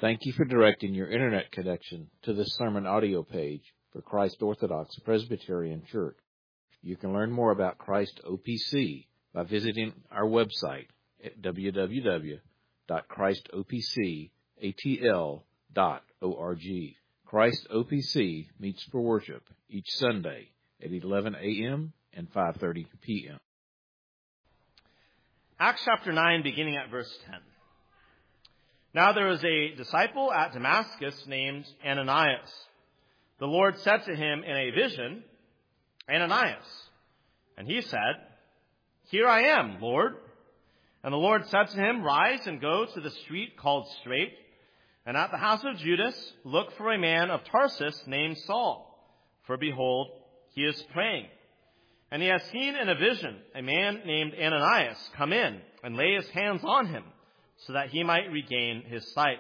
Thank you for directing your internet connection to this sermon audio page for Christ Orthodox Presbyterian Church. You can learn more about Christ OPC by visiting our website at www.christopcatl.org. Christ OPC meets for worship each Sunday at 11 a.m. and 5:30 p.m. Acts chapter 9, beginning at verse 10. Now there was a disciple at Damascus named Ananias. The Lord said to him in a vision, "Ananias." And he said, "Here I am, Lord." And the Lord said to him, "Rise and go to the street called Straight, and at the house of Judas look for a man of Tarsus named Saul. For behold, he is praying. And he has seen in a vision a man named Ananias come in and lay his hands on him, so that he might regain his sight."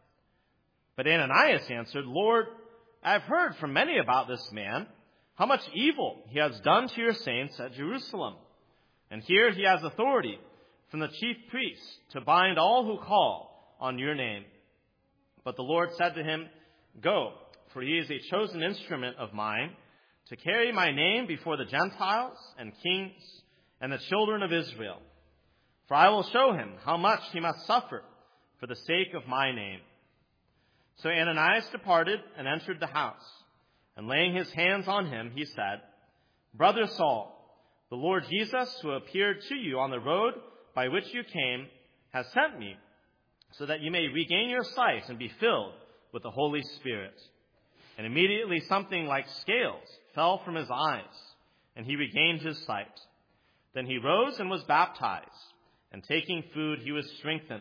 But Ananias answered, "Lord, I have heard from many about this man, how much evil he has done to your saints at Jerusalem. And here he has authority from the chief priests to bind all who call on your name." But the Lord said to him, "Go, for he is a chosen instrument of mine, to carry my name before the Gentiles and kings and the children of Israel. For I will show him how much he must suffer for the sake of my name." So Ananias departed and entered the house. And laying his hands on him, he said, "Brother Saul, the Lord Jesus, who appeared to you on the road by which you came, has sent me, so that you may regain your sight and be filled with the Holy Spirit." And immediately something like scales fell from his eyes, and he regained his sight. Then he rose and was baptized, and taking food he was strengthened.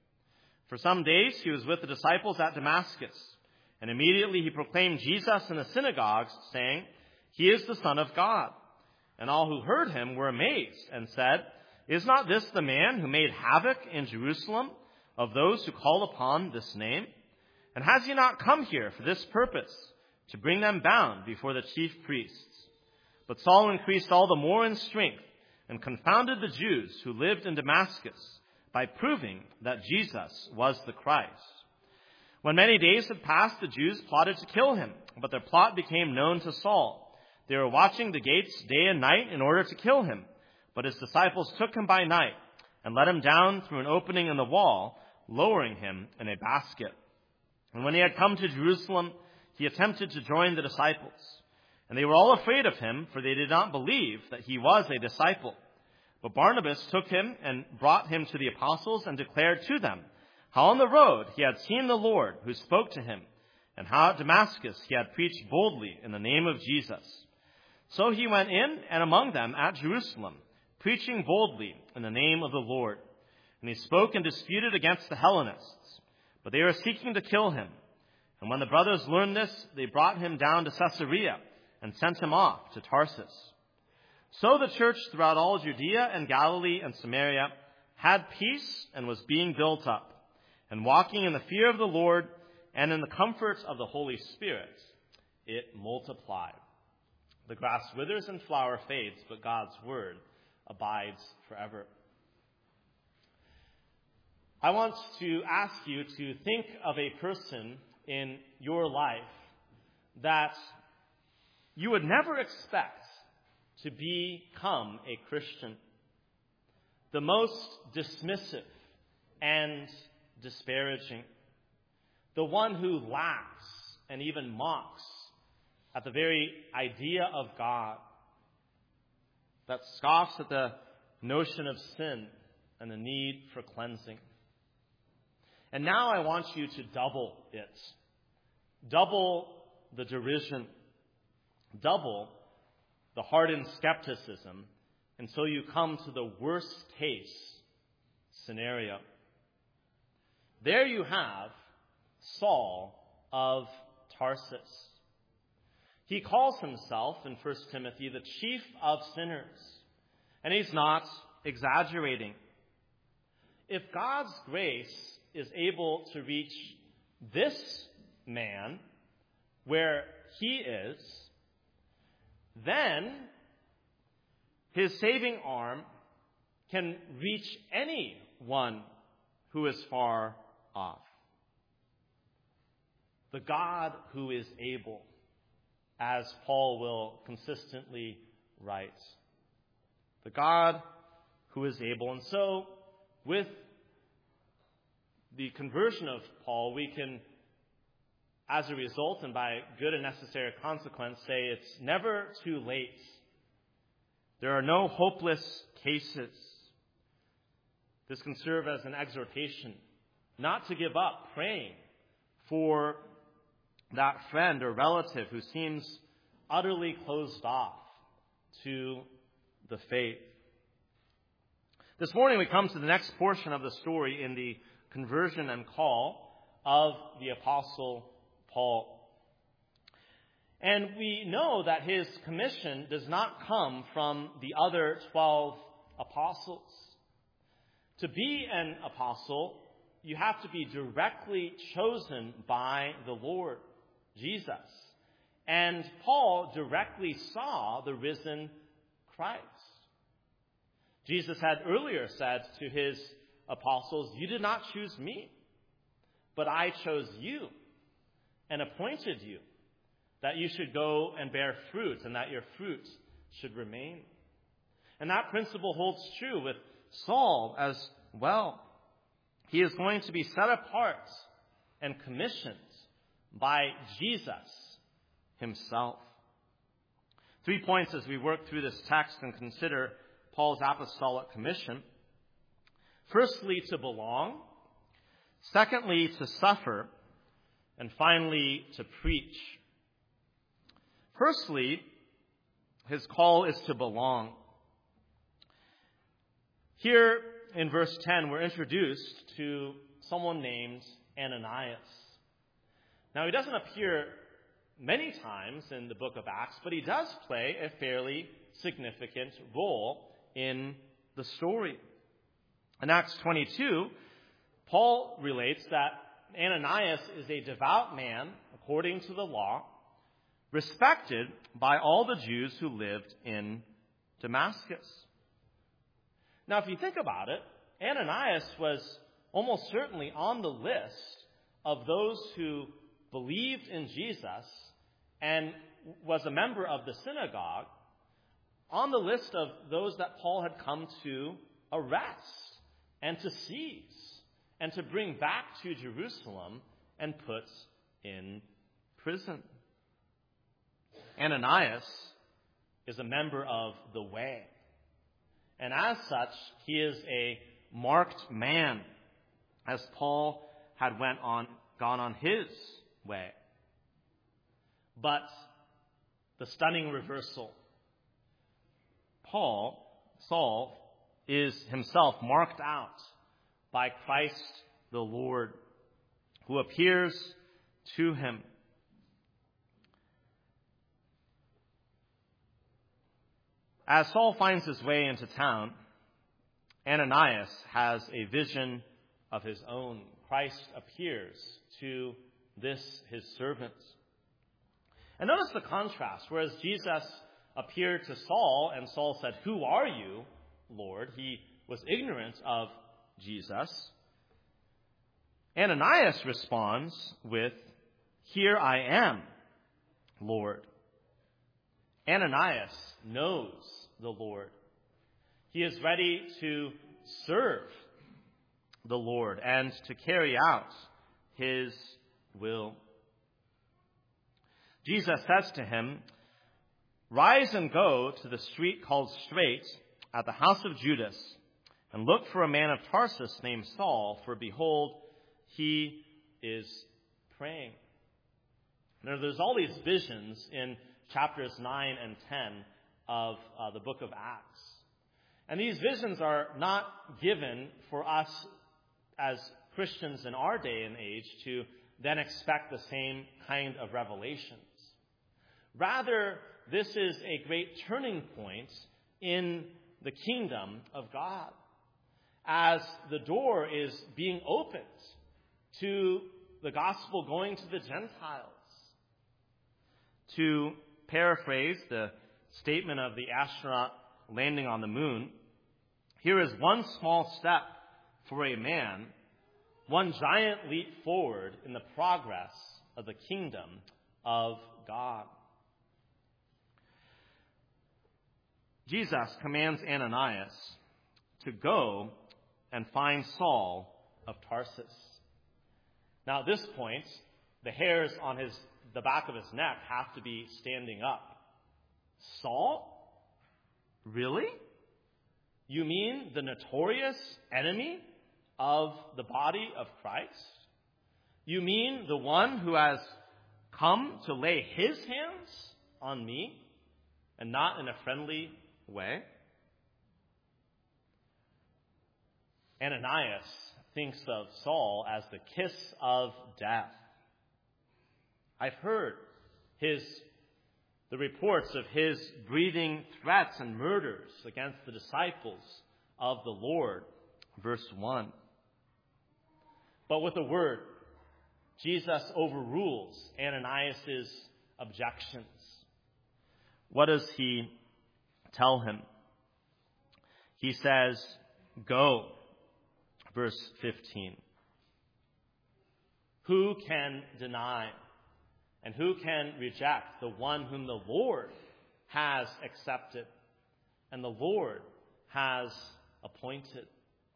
For some days he was with the disciples at Damascus, and immediately he proclaimed Jesus in the synagogues, saying, "He is the Son of God." And all who heard him were amazed and said, "Is not this the man who made havoc in Jerusalem of those who call upon this name? And has he not come here for this purpose, to bring them bound before the chief priests?" But Saul increased all the more in strength and confounded the Jews who lived in Damascus by proving that Jesus was the Christ. When many days had passed, the Jews plotted to kill him, but their plot became known to Saul. They were watching the gates day and night in order to kill him, but his disciples took him by night and let him down through an opening in the wall, lowering him in a basket. And when he had come to Jerusalem, he attempted to join the disciples. And they were all afraid of him, for they did not believe that he was a disciple. But Barnabas took him and brought him to the apostles and declared to them how on the road he had seen the Lord who spoke to him, and how at Damascus he had preached boldly in the name of Jesus. So he went in and among them at Jerusalem, preaching boldly in the name of the Lord. And he spoke and disputed against the Hellenists, but they were seeking to kill him. And when the brothers learned this, they brought him down to Caesarea and sent him off to Tarsus. So the church throughout all Judea and Galilee and Samaria had peace and was being built up, and walking in the fear of the Lord and in the comfort of the Holy Spirit, it multiplied. The grass withers and flower fades, but God's word abides forever. I want to ask you to think of a person in your life that you would never expect to become a Christian. The most dismissive and disparaging. The one who laughs and even mocks at the very idea of God. That scoffs at the notion of sin and the need for cleansing. And now I want you to double it. Double the derision. Double the hardened skepticism until you come to the worst case scenario. There you have Saul of Tarsus. He calls himself in 1 Timothy the chief of sinners, and he's not exaggerating. If God's grace is able to reach this man where he is, then his saving arm can reach anyone who is far off. the God who is able, as Paul will consistently write. The God who is able. And so, with the conversion of Paul, we can, as a result and by good and necessary consequence, say it's never too late. There are no hopeless cases. This can serve as an exhortation not to give up praying for that friend or relative who seems utterly closed off to the faith. This morning we come to the next portion of the story in the conversion and call of the Apostle Paul. And we know that his commission does not come from the other 12 apostles. To be an apostle, you have to be directly chosen by the Lord Jesus. And Paul directly saw the risen Christ. Jesus had earlier said to his apostles, "You did not choose me, but I chose you and appointed you, that you should go and bear fruit, and that your fruit should remain." And that principle holds true with Saul as well. He is going to be set apart and commissioned by Jesus himself. 3 points as we work through this text and consider Paul's apostolic commission. Firstly, to belong. Secondly, to suffer. And finally, to preach. Firstly, his call is to belong. Here in verse 10, we're introduced to someone named Ananias. Now, he doesn't appear many times in the book of Acts, but he does play a fairly significant role in the story. In Acts 22, Paul relates that Ananias is a devout man, according to the law, respected by all the Jews who lived in Damascus. Now, if you think about it, Ananias was almost certainly on the list of those who believed in Jesus and was a member of the synagogue, on the list of those that Paul had come to arrest and to seize and to bring back to Jerusalem and put in prison. Ananias is a member of the Way. And as such, he is a marked man, as Paul had gone on his way. But the stunning reversal. Saul, is himself marked out by Christ the Lord, who appears to him. As Saul finds his way into town, Ananias has a vision of his own. Christ appears to this, his servant. And notice the contrast. Whereas Jesus appeared to Saul, and Saul said, "Who are you, Lord?" He was ignorant of Jesus. Ananias responds with, "Here I am, Lord." Ananias knows the Lord. He is ready to serve the Lord and to carry out his will. Jesus says to him, "Rise and go to the street called Straight at the house of Judas, and look for a man of Tarsus named Saul, for behold, he is praying." Now, there's all these visions in chapters 9 and 10 of the book of Acts. And these visions are not given for us as Christians in our day and age to then expect the same kind of revelations. Rather, this is a great turning point in the kingdom of God, as the door is being opened to the gospel going to the Gentiles. To paraphrase the statement of the astronaut landing on the moon, here is one small step for a man, one giant leap forward in the progress of the kingdom of God. Jesus commands Ananias to go and find Saul of Tarsus. Now at this point, the hairs on the back of his neck have to be standing up. Saul? Really? You mean the notorious enemy of the body of Christ? You mean the one who has come to lay his hands on me, and not in a friendly way? Ananias thinks of Saul as the kiss of death. I've heard the reports of his breathing threats and murders against the disciples of the Lord. Verse 1. But with a word, Jesus overrules Ananias' objections. What does he tell him? He says, "Go." Verse 15. Who can deny and who can reject the one whom the Lord has accepted and the Lord has appointed?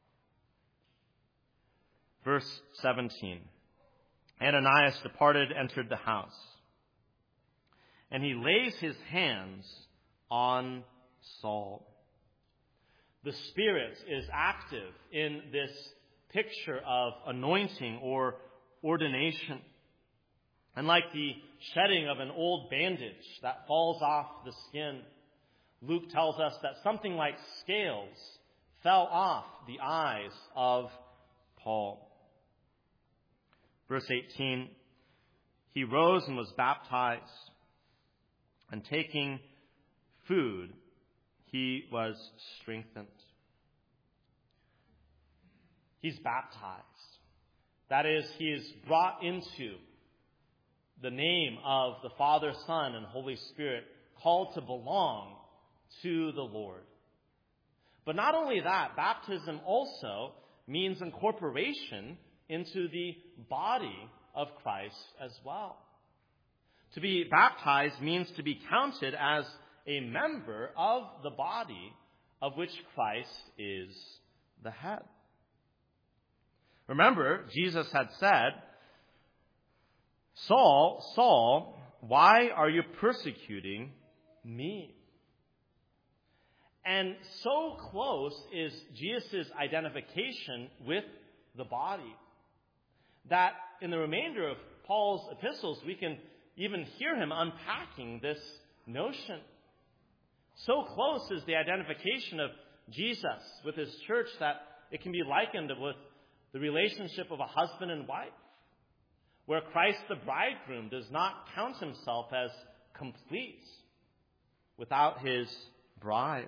Verse 17. Ananias departed, entered the house, and he lays his hands on Saul. The Spirit is active in this picture of anointing or ordination. And like the shedding of an old bandage that falls off the skin, Luke tells us that something like scales fell off the eyes of Paul. Verse 18, he rose and was baptized, and taking food, he was strengthened. He's baptized. That is, he is brought into the name of the Father, Son, and Holy Spirit, called to belong to the Lord. But not only that, baptism also means incorporation into the body of Christ as well. To be baptized means to be counted as a member of the body of which Christ is the head. Remember, Jesus had said, "Saul, Saul, why are you persecuting me?" And so close is Jesus' identification with the body that in the remainder of Paul's epistles, we can even hear him unpacking this notion. So close is the identification of Jesus with his church that it can be likened with the relationship of a husband and wife, where Christ the bridegroom does not count himself as complete without his bride.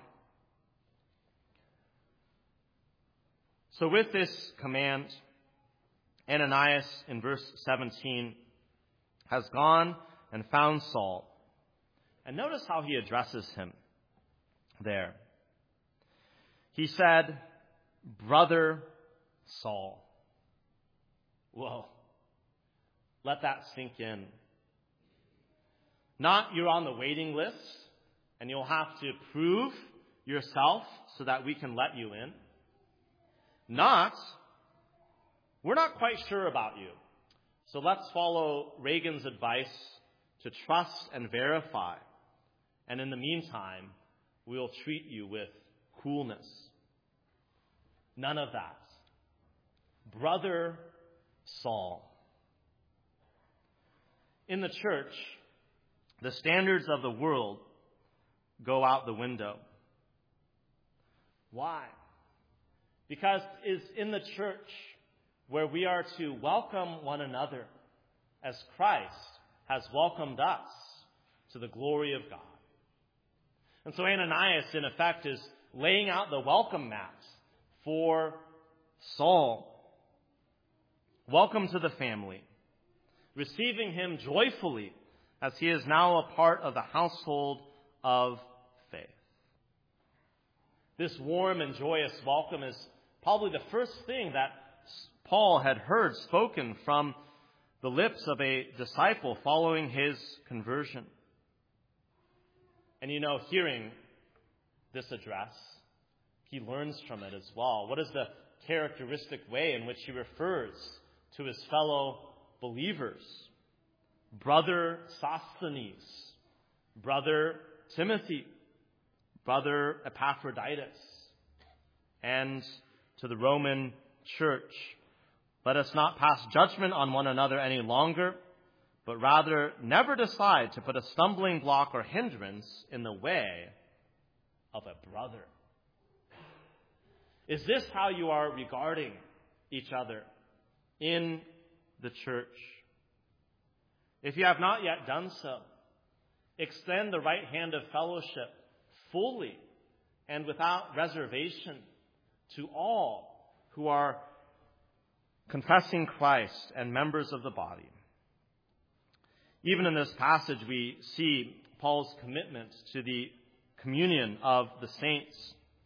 So with this command, Ananias in verse 17 has gone and found Saul. And notice how he addresses him there. He said, "Brother Saul." Whoa. Let that sink in. Not you're on the waiting list and you'll have to prove yourself so that we can let you in. Not, we're not quite sure about you, so let's follow Reagan's advice to trust and verify. And in the meantime, we'll treat you with coolness. None of that. Brother Saul. In the church, the standards of the world go out the window. Why? Because it's in the church where we are to welcome one another as Christ has welcomed us to the glory of God. And so Ananias, in effect, is laying out the welcome mat for Saul. Welcome to the family, receiving him joyfully as he is now a part of the household of faith. This warm and joyous welcome is probably the first thing that Paul had heard spoken from the lips of a disciple following his conversion. And hearing this address, he learns from it as well. What is the characteristic way in which he refers to his fellow believers? Brother Sosthenes, Brother Timothy, Brother Epaphroditus, and to the Roman church, let us not pass judgment on one another any longer, but rather never decide to put a stumbling block or hindrance in the way of a brother. Is this how you are regarding each other in the church? If you have not yet done so, extend the right hand of fellowship fully and without reservation to all who are confessing Christ and members of the body. Even in this passage, we see Paul's commitment to the communion of the saints.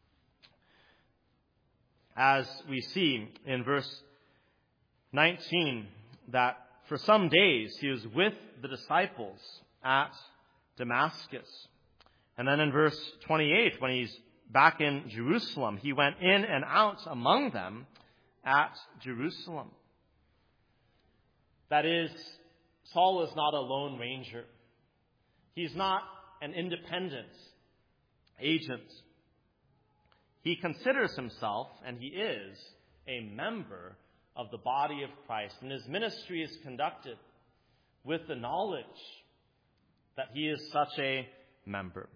As we see in verse 19, that for some days he was with the disciples at Damascus. And then in verse 28, when he's back in Jerusalem, he went in and out among them at Jerusalem. That is, Saul is not a lone ranger. He's not an independent agent. He considers himself, and he is, a member of the body of Christ. And his ministry is conducted with the knowledge that he is such a member.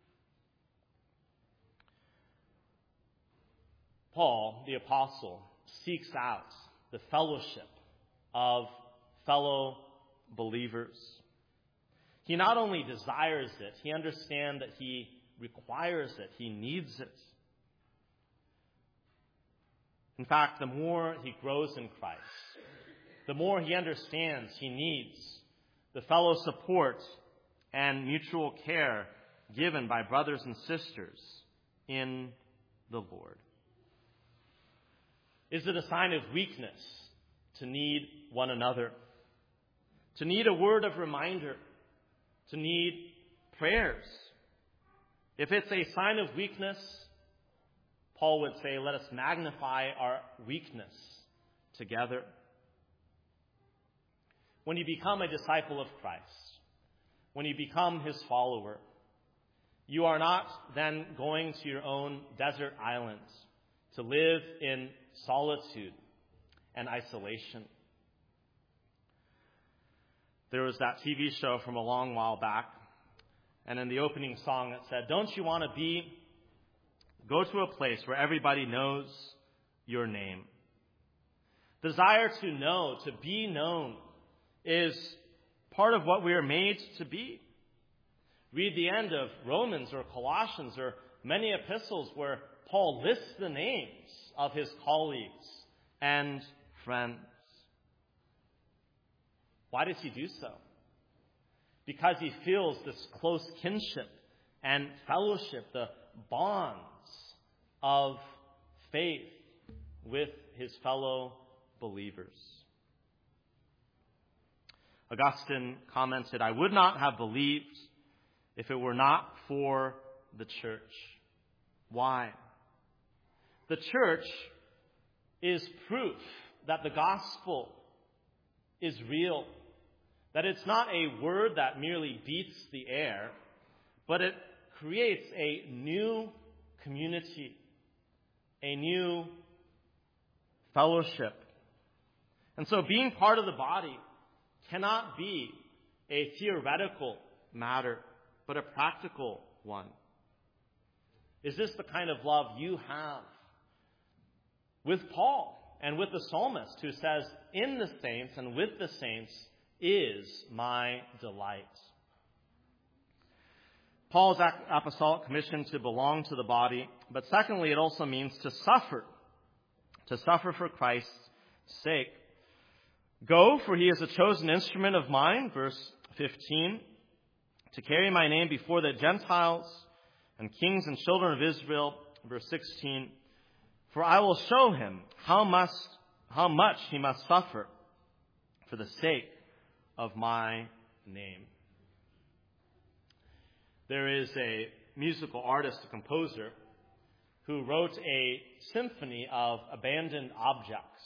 Paul, the apostle, seeks out the fellowship of fellow believers. He not only desires it, he understands that he requires it, he needs it. In fact, the more he grows in Christ, the more he understands he needs the fellow support and mutual care given by brothers and sisters in the Lord. Is it a sign of weakness to need one another? To need a word of reminder? To need prayers? If it's a sign of weakness, Paul would say, let us magnify our weakness together. When you become a disciple of Christ, when you become his follower, you are not then going to your own desert island to live in solitude and isolation. There was that TV show from a long while back, and in the opening song it said, don't you want to go to a place where everybody knows your name? Desire to know, to be known, is part of what we are made to be. Read the end of Romans or Colossians or many epistles where Paul lists the names of his colleagues and friends. Why does he do so? Because he feels this close kinship and fellowship, the bonds of faith with his fellow believers. Augustine commented, I would not have believed if it were not for the church. Why? The church is proof that the gospel is real, that it's not a word that merely beats the air, but it creates a new community, a new fellowship. And so being part of the body cannot be a theoretical matter, but a practical one. Is this the kind of love you have with Paul and with the psalmist who says, in the saints and with the saints is my delight? Paul's apostolic commission to belong to the body, but secondly, it also means to suffer for Christ's sake. Go, for he is a chosen instrument of mine, verse 15, to carry my name before the Gentiles and kings and children of Israel, verse 16, for I will show him how much he must suffer for the sake of my name. There is a musical artist, a composer, who wrote a symphony of abandoned objects.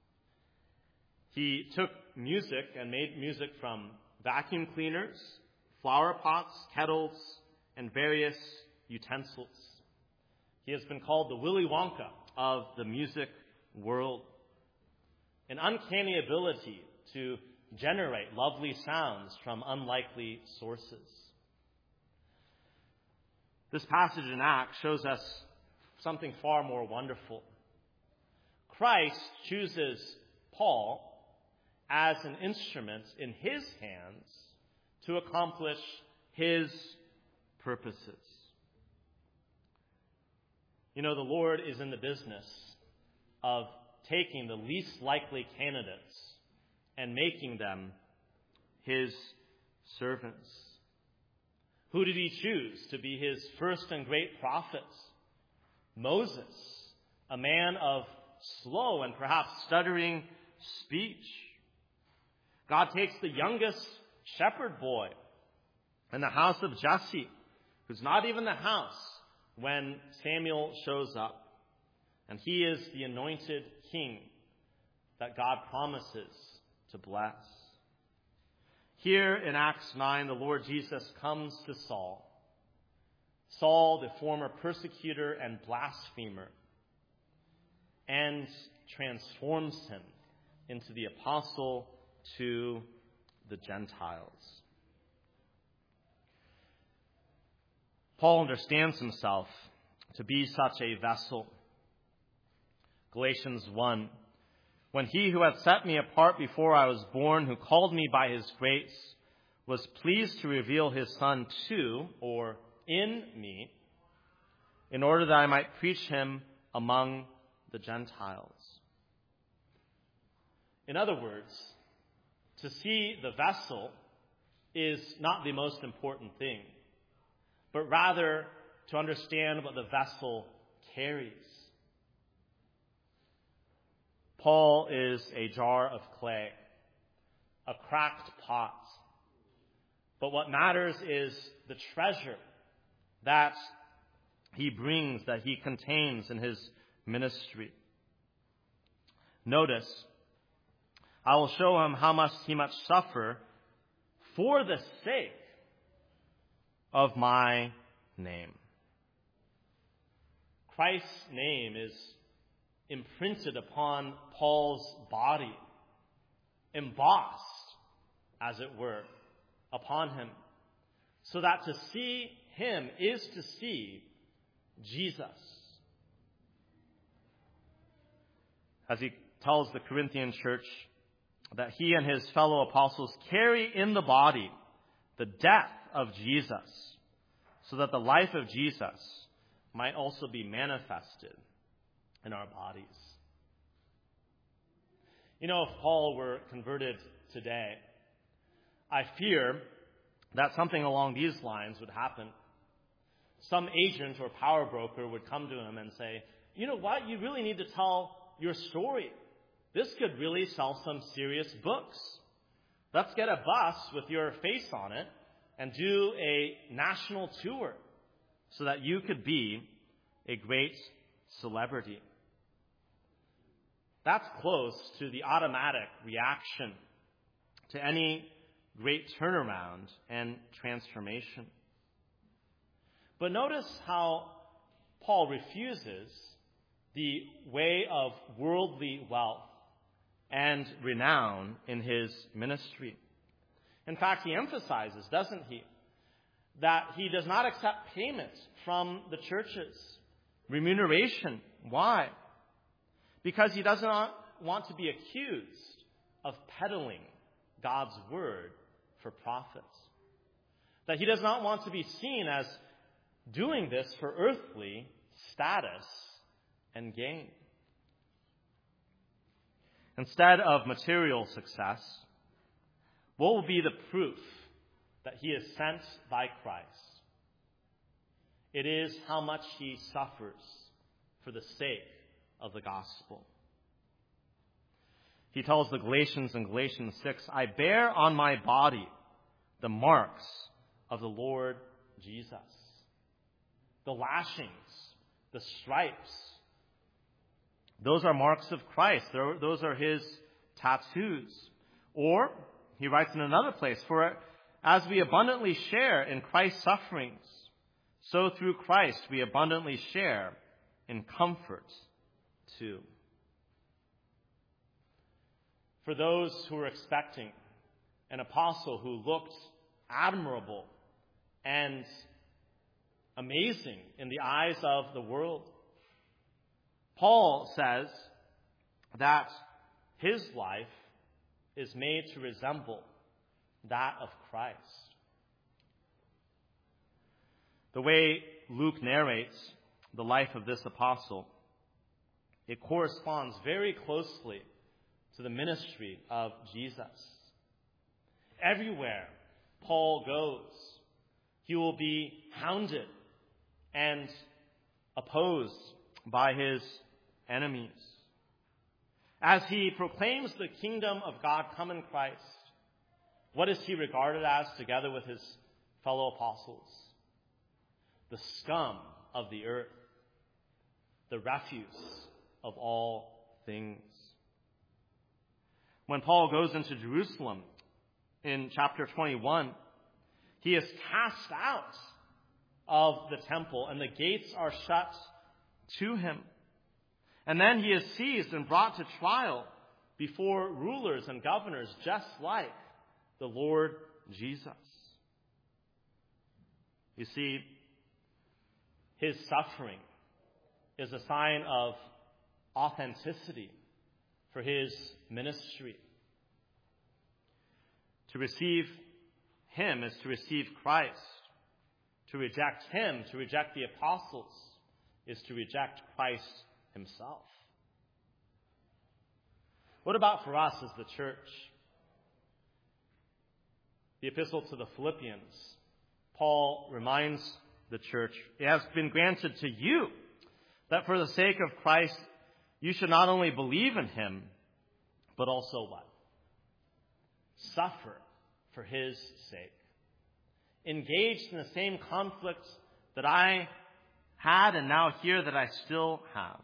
He took music and made music from vacuum cleaners, flower pots, kettles, and various utensils. He has been called the Willy Wonka of the music world. An uncanny ability to generate lovely sounds from unlikely sources. This passage in Acts shows us something far more wonderful. Christ chooses Paul as an instrument in his hands to accomplish his purposes. You know, the Lord is in the business of taking the least likely candidates and making them his servants. Who did he choose to be his first and great prophet? Moses, a man of slow and perhaps stuttering speech. God takes the youngest shepherd boy in the house of Jesse, who's not even the house when Samuel shows up. And he is the anointed king that God promises to bless. Here in Acts 9, the Lord Jesus comes to Saul. Saul, the former persecutor and blasphemer, and transforms him into the apostle to the Gentiles. Paul understands himself to be such a vessel. Galatians 1, when he who had set me apart before I was born, who called me by his grace, was pleased to reveal his Son to, or in me, in order that I might preach him among the Gentiles. In other words, to see the vessel is not the most important thing, but rather to understand what the vessel carries. Paul is a jar of clay, a cracked pot. But what matters is the treasure that he brings, that he contains in his ministry. Notice, I will show him how much he must suffer for the sake of my name. Christ's name is imprinted upon Paul's body, embossed, as it were, upon him, so that to see him is to see Jesus. As he tells the Corinthian church that he and his fellow apostles carry in the body the death of Jesus, so that the life of Jesus might also be manifested in our bodies. You know, if Paul were converted today, I fear that something along these lines would happen. Some agent or power broker would come to him and say, you know what, you really need to tell your story. This could really sell some serious books. Let's get a bus with your face on it and do a national tour so that you could be a great celebrity. That's close to the automatic reaction to any great turnaround and transformation. But notice how Paul refuses the way of worldly wealth and renown in his ministry. In fact, he emphasizes, doesn't he, that he does not accept payment from the churches, remuneration. Why? Because he does not want to be accused of peddling God's word for profit. That he does not want to be seen as doing this for earthly status and gain. Instead of material success, what will be the proof that he is sent by Christ? It is how much he suffers for the sake of the gospel. he tells the Galatians in Galatians 6, I bear on my body the marks of the Lord Jesus. The lashings, the stripes, those are marks of Christ. Those are his tattoos. Or, he writes in another place, for as we abundantly share in Christ's sufferings, so through Christ we abundantly share in comfort too. For those who were expecting an apostle who looked admirable and amazing in the eyes of the world, Paul says that his life is made to resemble that of Christ. The way Luke narrates the life of this apostle, it corresponds very closely to the ministry of Jesus. Everywhere Paul goes, he will be hounded and opposed by his enemies. As he proclaims the kingdom of God come in Christ, what is he regarded as together with his fellow apostles? The scum of the earth, the refuse of all things. When Paul goes into Jerusalem in chapter 21, he is cast out of the temple and the gates are shut to him. And then he is seized and brought to trial before rulers and governors, just like the Lord Jesus. You see, his suffering is a sign of authenticity for his ministry. To receive him is to receive Christ. To reject him, to reject the apostles, is to reject Christ himself. What about for us as the church? The epistle to the Philippians, Paul reminds the church, it has been granted to you that for the sake of Christ, you should not only believe in him, but also what? Suffer for his sake. Engaged in the same conflicts that I had and now here that I still have.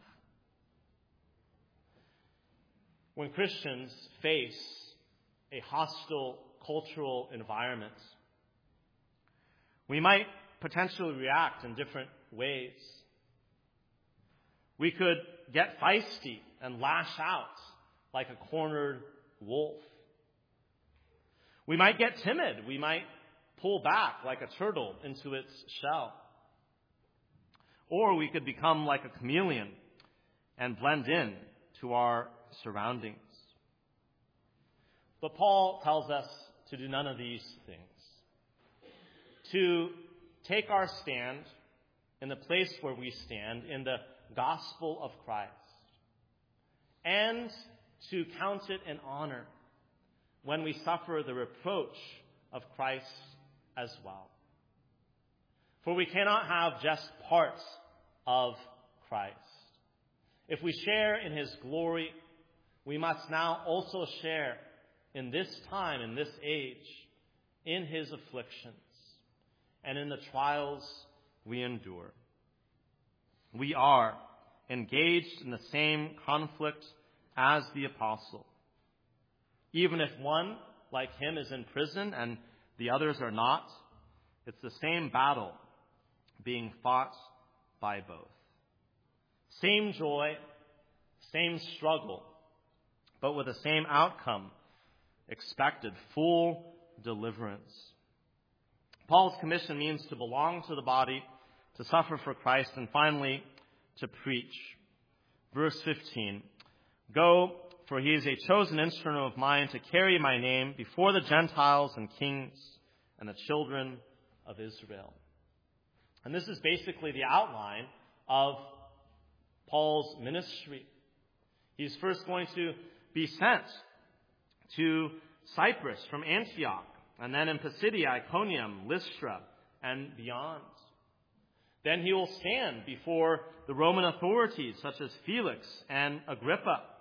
When Christians face a hostile cultural environment, we might potentially react in different ways. We could get feisty and lash out like a cornered wolf. We might get timid. We might pull back like a turtle into its shell. Or we could become like a chameleon and blend in to our surroundings. But Paul tells us to do none of these things. To take our stand in the place where we stand, in the gospel of Christ. And to count it an honor when we suffer the reproach of Christ as well. For we cannot have just parts of Christ. If we share in his glory, we must now also share in this time, in this age, in his afflictions and in the trials we endure. We are engaged in the same conflict as the apostle. Even if one, like him, is in prison and the others are not, it's the same battle being fought by both. Same joy, same struggle, but with the same outcome expected, full deliverance. Paul's commission means to belong to the body, to suffer for Christ, and finally, to preach. Verse 15, go, for he is a chosen instrument of mine to carry my name before the Gentiles and kings and the children of Israel. And this is basically the outline of Paul's ministry. He's first going to be sent to Cyprus from Antioch, and then in Pisidia, Iconium, Lystra, and beyond. Then he will stand before the Roman authorities such as Felix and Agrippa.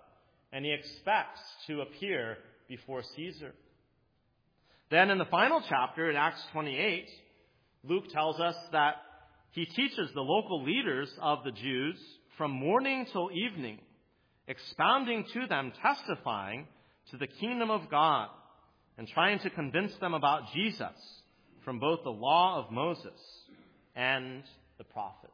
and he expects to appear before Caesar. Then in the final chapter, in Acts 28, Luke tells us that he teaches the local leaders of the Jews from morning till evening, expounding to them, testifying to the kingdom of God, and trying to convince them about Jesus from both the law of Moses and the prophets.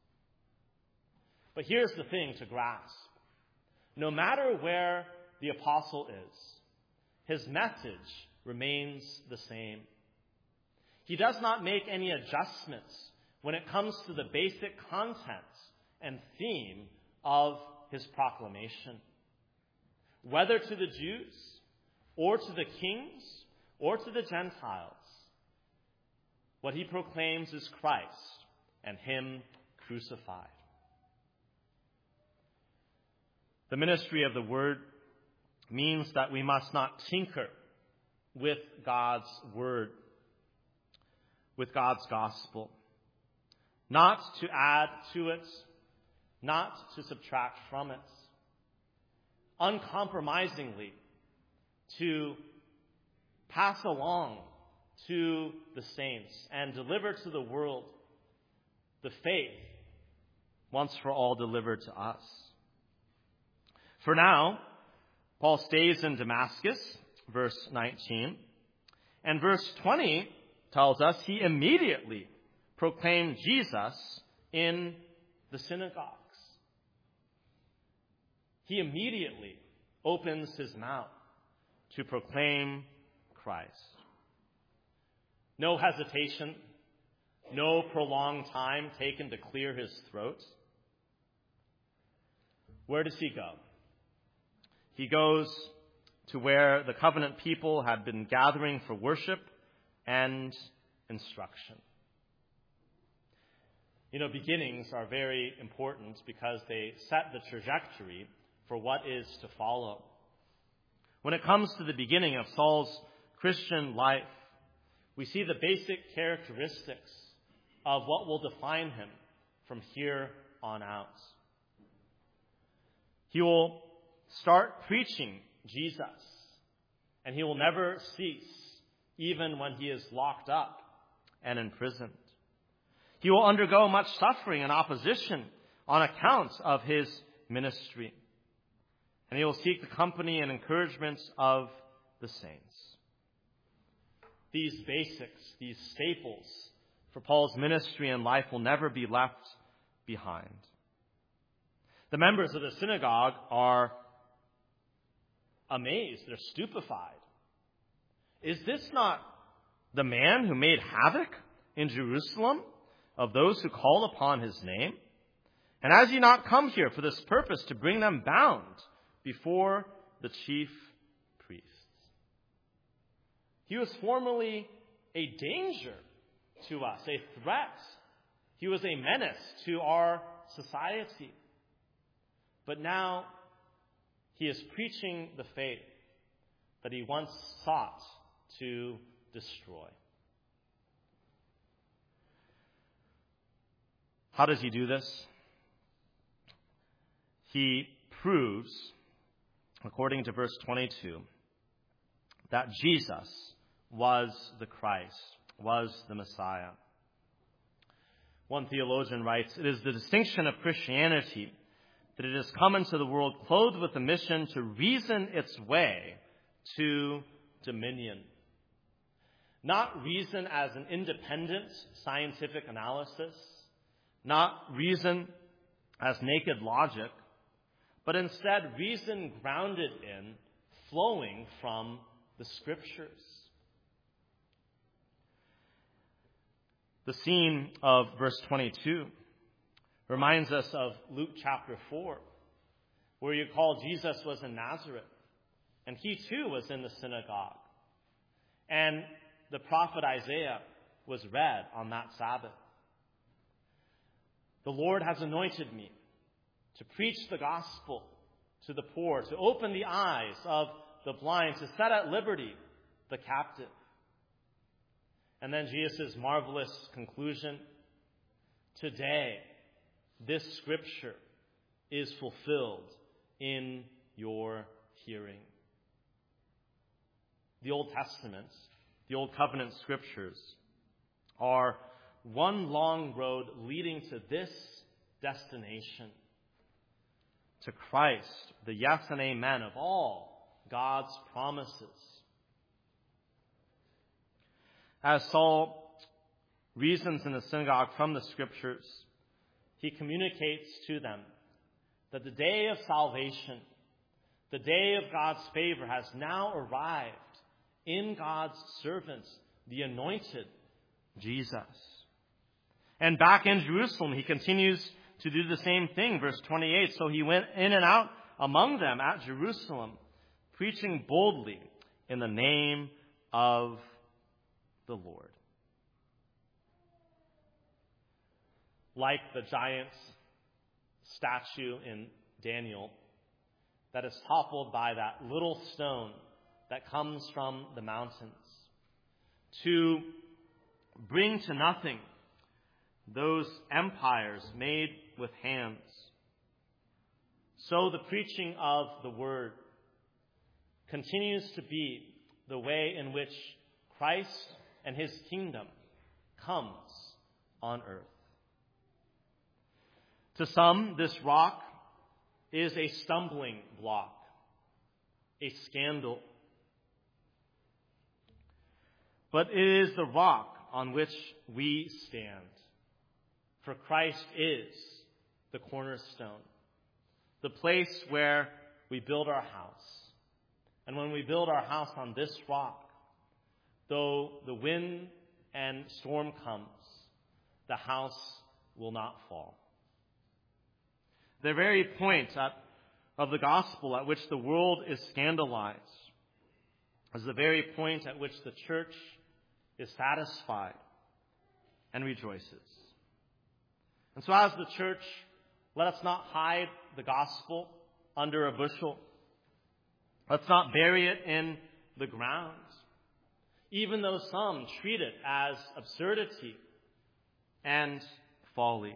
But here's the thing to grasp. No matter where the apostle is, his message remains the same. He does not make any adjustments when it comes to the basic content and theme of his proclamation. Whether to the Jews, or to the kings, or to the Gentiles, what he proclaims is Christ and him crucified. The ministry of the word means that we must not tinker with God's word, with God's gospel, not to add to it, not to subtract from it, uncompromisingly to pass along to the saints and deliver to the world the faith once for all delivered to us. For now, Paul stays in Damascus, verse 19, and verse 20 tells us he immediately proclaimed Jesus in the synagogues. He immediately opens his mouth to proclaim Christ. No hesitation, no prolonged time taken to clear his throat. Where does he go? He goes to where the covenant people had been gathering for worship and instruction. Beginnings are very important because they set the trajectory for what is to follow. When it comes to the beginning of Saul's Christian life, we see the basic characteristics of what will define him from here on out. He will start preaching Jesus, and he will never cease, even when he is locked up and imprisoned. He will undergo much suffering and opposition on account of his ministry, and he will seek the company and encouragement of the saints. These basics, these staples for Paul's ministry and life will never be left behind. The members of the synagogue are amazed. They're stupefied. Is this not the man who made havoc in Jerusalem of those who call upon his name? And has he not come here for this purpose, to bring them bound before the chief priests? He was formerly a danger to us, a threat. He was a menace to our society. But now he is preaching the faith that he once sought to destroy. How does he do this? He proves, according to verse 22, that Jesus was the Christ, was the Messiah. One theologian writes, "It is the distinction of Christianity that it has come into the world clothed with a mission to reason its way to dominion." Not reason as an independent scientific analysis, not reason as naked logic, but instead reason grounded in, flowing from the Scriptures. The scene of verse 22 reminds us of Luke chapter 4, where you recall Jesus was in Nazareth, and he too was in the synagogue. And the prophet Isaiah was read on that Sabbath. "The Lord has anointed me to preach the gospel to the poor, to open the eyes of the blind, to set at liberty the captive." And then Jesus' marvelous conclusion, "Today, this scripture is fulfilled in your hearing. The Old Testament, the Old Covenant Scriptures, are one long road leading to this destination, to Christ, the yes and amen of all God's promises. As Saul reasons in the synagogue from the Scriptures, he communicates to them that the day of salvation, the day of God's favor, has now arrived in God's servant, the anointed Jesus. And back in Jerusalem, he continues to do the same thing. Verse 28, so he went in and out among them at Jerusalem, preaching boldly in the name of the Lord. Like the giant statue in Daniel that is toppled by that little stone that comes from the mountains, to bring to nothing those empires made with hands. So the preaching of the word continues to be the way in which Christ and his kingdom comes on earth. To some, this rock is a stumbling block, a scandal. But it is the rock on which we stand. For Christ is the cornerstone, the place where we build our house. And when we build our house on this rock, though the wind and storm comes, the house will not fall. The very point of the gospel at which the world is scandalized is the very point at which the church is satisfied and rejoices. And so as the church, let us not hide the gospel under a bushel. Let's not bury it in the ground, even though some treat it as absurdity and folly.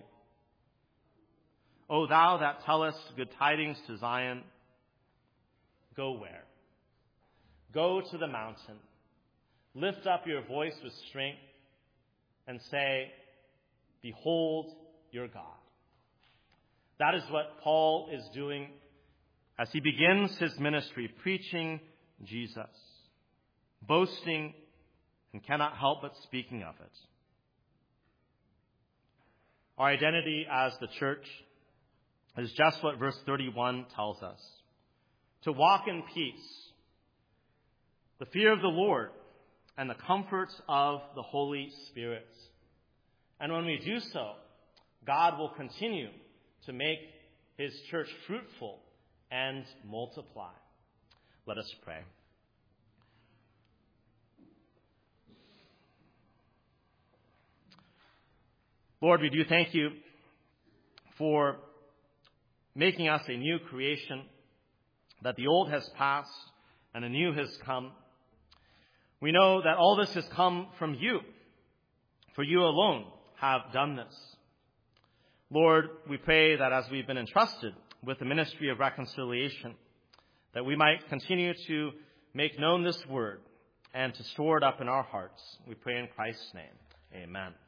O thou that tellest good tidings to Zion, go where? Go to the mountain. Lift up your voice with strength and say, behold your God. That is what Paul is doing as he begins his ministry, preaching Jesus, boasting, and cannot help but speaking of it. Our identity as the church is just what verse 31 tells us. To walk in peace, the fear of the Lord, and the comforts of the Holy Spirit. And when we do so, God will continue to make his church fruitful and multiply. Let us pray. Lord, we do thank you for making us a new creation, that the old has passed and a new has come. We know that all this has come from you, for you alone have done this. Lord, we pray that as we've been entrusted with the ministry of reconciliation, that we might continue to make known this word and to store it up in our hearts. We pray in Christ's name. Amen.